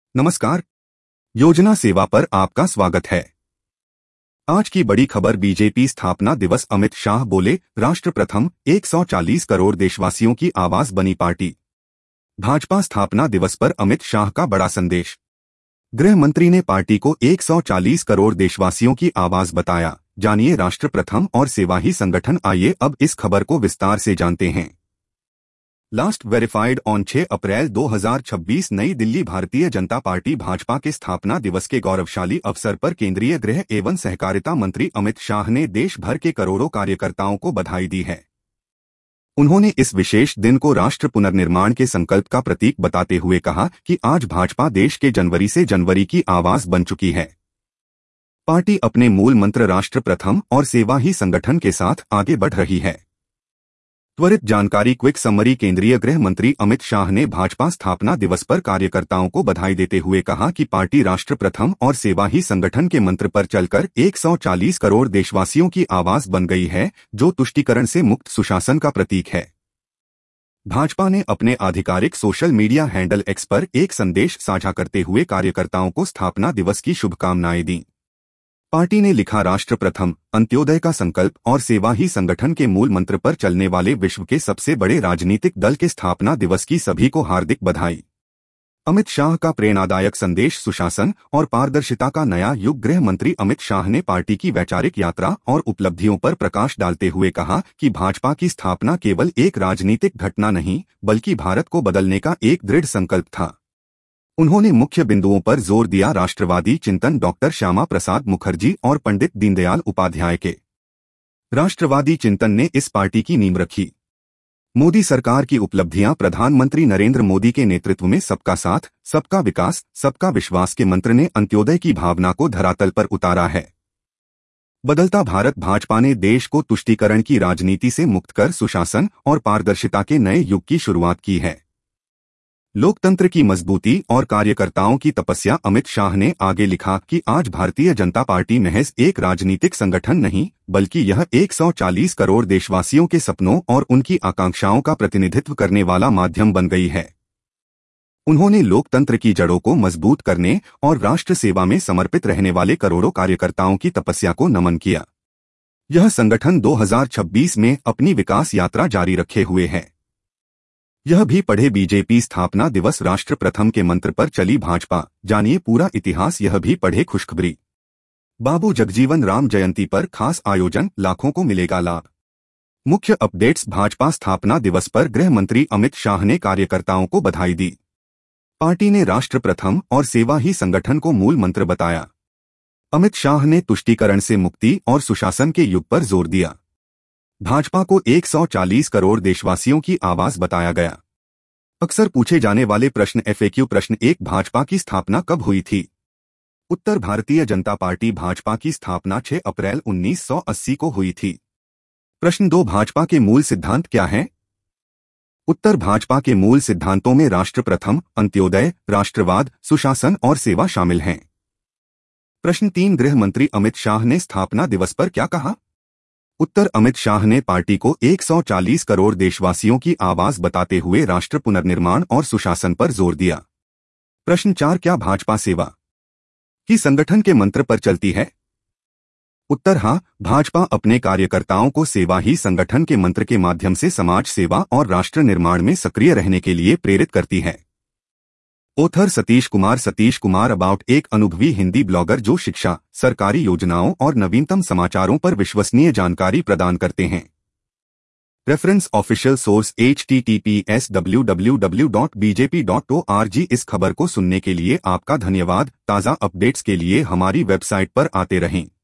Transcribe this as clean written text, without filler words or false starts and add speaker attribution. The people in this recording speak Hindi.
Speaker 1: नमस्कार। योजना सेवा पर आपका स्वागत है। आज की बड़ी खबर बीजेपी स्थापना दिवस। अमित शाह बोले, राष्ट्र प्रथम, 140 करोड़ देशवासियों की आवाज बनी पार्टी। भाजपा स्थापना दिवस पर अमित शाह का बड़ा संदेश। गृह मंत्री ने पार्टी को 140 करोड़ देशवासियों की आवाज बताया। जानिए राष्ट्र प्रथम और सेवा ही संगठन। आइए अब इस खबर को विस्तार से जानते हैं। लास्ट वेरीफाइड ऑन 6 अप्रैल 2026 नई दिल्ली। भारतीय जनता पार्टी भाजपा के स्थापना दिवस के गौरवशाली अवसर पर केंद्रीय गृह एवं सहकारिता मंत्री अमित शाह ने देश भर के करोड़ों कार्यकर्ताओं को बधाई दी है। उन्होंने इस विशेष दिन को राष्ट्र पुनर्निर्माण के संकल्प का प्रतीक बताते हुए कहा कि आज भाजपा देश के जनवरी से जनवरी की आवाज बन चुकी है। पार्टी अपने मूल मंत्र राष्ट्र प्रथम और सेवा ही संगठन के साथ आगे बढ़ रही है। त्वरित जानकारी, क्विक समरी। केंद्रीय गृह मंत्री अमित शाह ने भाजपा स्थापना दिवस पर कार्यकर्ताओं को बधाई देते हुए कहा कि पार्टी राष्ट्र प्रथम और सेवा ही संगठन के मंत्र पर चलकर 140 करोड़ देशवासियों की आवाज बन गई है, जो तुष्टीकरण से मुक्त सुशासन का प्रतीक है। भाजपा ने अपने आधिकारिक सोशल मीडिया हैंडल एक्स पर एक संदेश साझा करते हुए कार्यकर्ताओं को स्थापना दिवस की शुभकामनाएं दी। पार्टी ने लिखा, राष्ट्र प्रथम, अंत्योदय का संकल्प और सेवा ही संगठन के मूल मंत्र पर चलने वाले विश्व के सबसे बड़े राजनीतिक दल के स्थापना दिवस की सभी को हार्दिक बधाई। अमित शाह का प्रेरणादायक संदेश। सुशासन और पारदर्शिता का नया युग। गृह मंत्री अमित शाह ने पार्टी की वैचारिक यात्रा और उपलब्धियों पर प्रकाश डालते हुए कहा कि भाजपा की स्थापना केवल एक राजनीतिक घटना नहीं, बल्कि भारत को बदलने का एक दृढ़ संकल्प था। उन्होंने मुख्य बिंदुओं पर जोर दिया। राष्ट्रवादी चिंतन, डॉक्टर श्यामा प्रसाद मुखर्जी और पंडित दीनदयाल उपाध्याय के राष्ट्रवादी चिंतन ने इस पार्टी की नींव रखी। मोदी सरकार की उपलब्धियां। प्रधानमंत्री नरेंद्र मोदी के नेतृत्व में सबका साथ, सबका विकास, सबका विश्वास के मंत्र ने अंत्योदय की भावना को धरातल पर उतारा है। बदलता भारत। भाजपा ने देश को तुष्टीकरण की राजनीति से मुक्त कर सुशासन और पारदर्शिता के नए युग की शुरुआत की है। लोकतंत्र की मजबूती और कार्यकर्ताओं की तपस्या। अमित शाह ने आगे लिखा कि आज भारतीय जनता पार्टी महज एक राजनीतिक संगठन नहीं, बल्कि यह 140 करोड़ देशवासियों के सपनों और उनकी आकांक्षाओं का प्रतिनिधित्व करने वाला माध्यम बन गई है। उन्होंने लोकतंत्र की जड़ों को मजबूत करने और राष्ट्र सेवा में समर्पित रहने वाले करोड़ों कार्यकर्ताओं की तपस्या को नमन किया। यह संगठन 2026 में अपनी विकास यात्रा जारी रखे हुए है। यह भी पढ़े, बीजेपी स्थापना दिवस। राष्ट्र प्रथम के मंत्र पर चली भाजपा, जानिए पूरा इतिहास। यह भी पढ़े, खुशखबरी। बाबू जगजीवन राम जयंती पर खास आयोजन, लाखों को मिलेगा लाभ। मुख्य अपडेट्स। भाजपा स्थापना दिवस पर गृह मंत्री अमित शाह ने कार्यकर्ताओं को बधाई दी। पार्टी ने राष्ट्र प्रथम और सेवा ही संगठन को मूल मंत्र बताया। अमित शाह ने तुष्टीकरण से मुक्ति और सुशासन के युग पर जोर दिया। भाजपा को 140 करोड़ देशवासियों की आवाज बताया गया। अक्सर पूछे जाने वाले प्रश्न। FAQ। प्रश्न 1, भाजपा की स्थापना कब हुई थी? उत्तर, भारतीय जनता पार्टी भाजपा की स्थापना 6 अप्रैल 1980 को हुई थी। प्रश्न 2, भाजपा के मूल सिद्धांत क्या हैं? उत्तर, भाजपा के मूल सिद्धांतों में राष्ट्र प्रथम, अंत्योदय, राष्ट्रवाद, सुशासन और सेवा शामिल हैं। प्रश्न 3, गृह मंत्री अमित शाह ने स्थापना दिवस पर क्या कहा? उत्तर, अमित शाह ने पार्टी को 140 करोड़ देशवासियों की आवाज बताते हुए राष्ट्र पुनर्निर्माण और सुशासन पर जोर दिया। प्रश्न 4, क्या भाजपा सेवा ही संगठन के मंत्र पर चलती है? उत्तर, हां, भाजपा अपने कार्यकर्ताओं को सेवा ही संगठन के मंत्र के माध्यम से समाज सेवा और राष्ट्र निर्माण में सक्रिय रहने के लिए प्रेरित करती है। ऑथर सतीश कुमार अबाउट, एक अनुभवी हिंदी ब्लॉगर जो शिक्षा, सरकारी योजनाओं और नवीनतम समाचारों पर विश्वसनीय जानकारी प्रदान करते हैं। Reference official source https://www.bjp.org। इस खबर को सुनने के लिए आपका धन्यवाद। ताज़ा अपडेट्स के लिए हमारी वेबसाइट पर आते रहें।